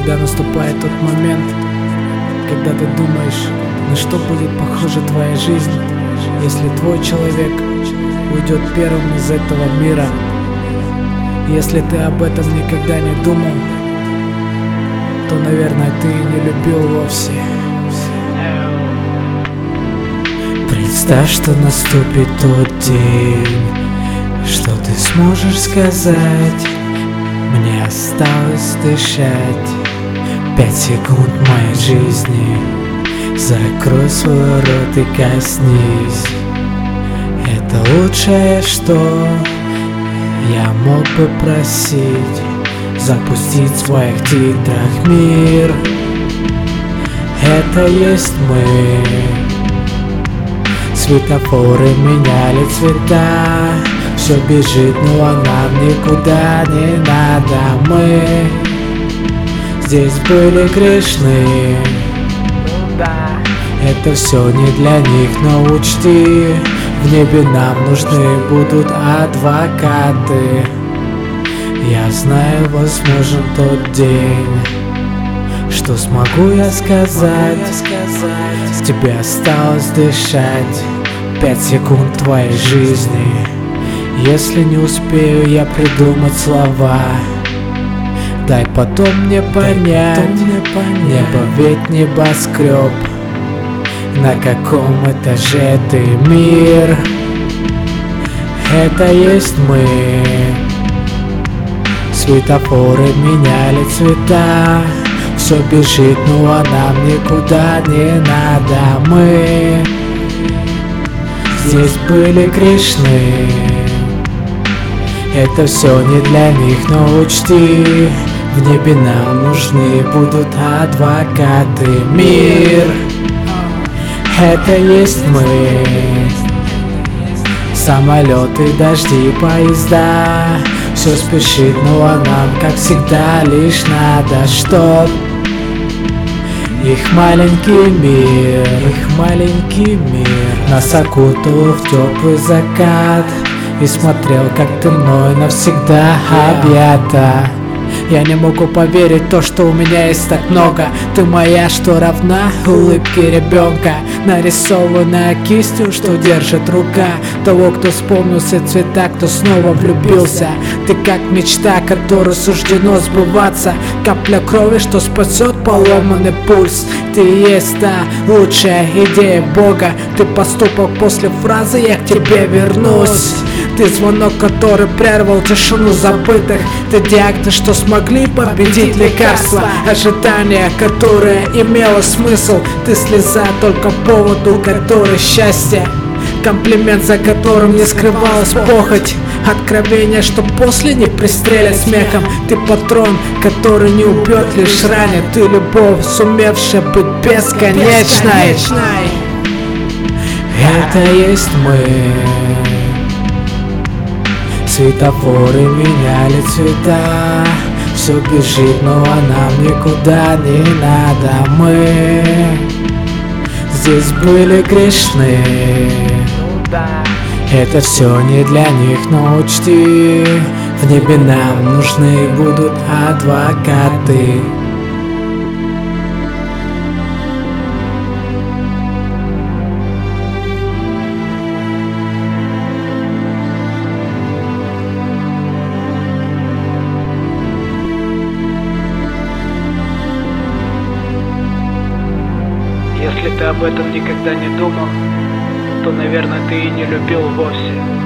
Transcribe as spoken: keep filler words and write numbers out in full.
Когда наступает тот момент, когда ты думаешь, на что будет похожа твоя жизнь, если твой человек уйдет первым из этого мира. Если ты об этом никогда не думал, то, наверное, ты и не любил вовсе. Представь, что наступит тот день, что ты сможешь сказать: мне осталось дышать пять секунд моей жизни. Закрой свой рот и коснись. Это лучшее, что я мог бы просить. Запустить в своих титрах мир. Это есть мы. Светофоры меняли цвета. Все бежит, но нам никуда не надо. Мы здесь были грешны. Это все не для них, но учти, в небе нам нужны будут адвокаты. Я знаю, возможен тот день, что смогу я сказать: тебе осталось дышать пять секунд твоей жизни. Если не успею я придумать слова, дай потом мне понять, потом мне понять. Небо ведь небоскреб. На каком этаже ты, мир? Это есть мы. Светофоры меняли цвета. Все бежит, ну а нам никуда не надо. Мы здесь были грешны. Это все не для них, но учти, в небе нам нужны будут адвокаты. Мир, это есть мы. Самолеты, дожди, поезда. Все спешит, ну а нам, как всегда, лишь надо, чтоб их маленький мир, их маленький мир нас окутал в теплый закат и смотрел, как ты мной навсегда объята. Я не могу поверить в то, что у меня есть так много. Ты моя, что равна улыбке ребенка, нарисованная кистью, что держит рука того, кто вспомнил все цвета, кто снова влюбился. Ты как мечта, которой суждено сбываться, капля крови, что спасет поломанный пульс. Ты есть та лучшая идея Бога. Ты поступок после фразы «я к тебе вернусь». Ты звонок, который прервал тишину забытых. Ты диагноз, что смогли победить лекарства. Ожидание, которое имело смысл. Ты слеза, только поводу который счастье. Комплимент, за которым не скрывалась похоть. Откровение, что после не пристрелят смехом. Ты патрон, который не убьет, лишь ранит. Ты любовь, сумевшая быть бесконечной. Это есть мы. Светофоры меняли цвета. Все бежит, но а нам никуда не надо. Мы здесь были грешны. Это все не для них, но учти, в небе нам нужны будут адвокаты. Если ты об этом никогда не думал, то, наверное, ты и не любил вовсе.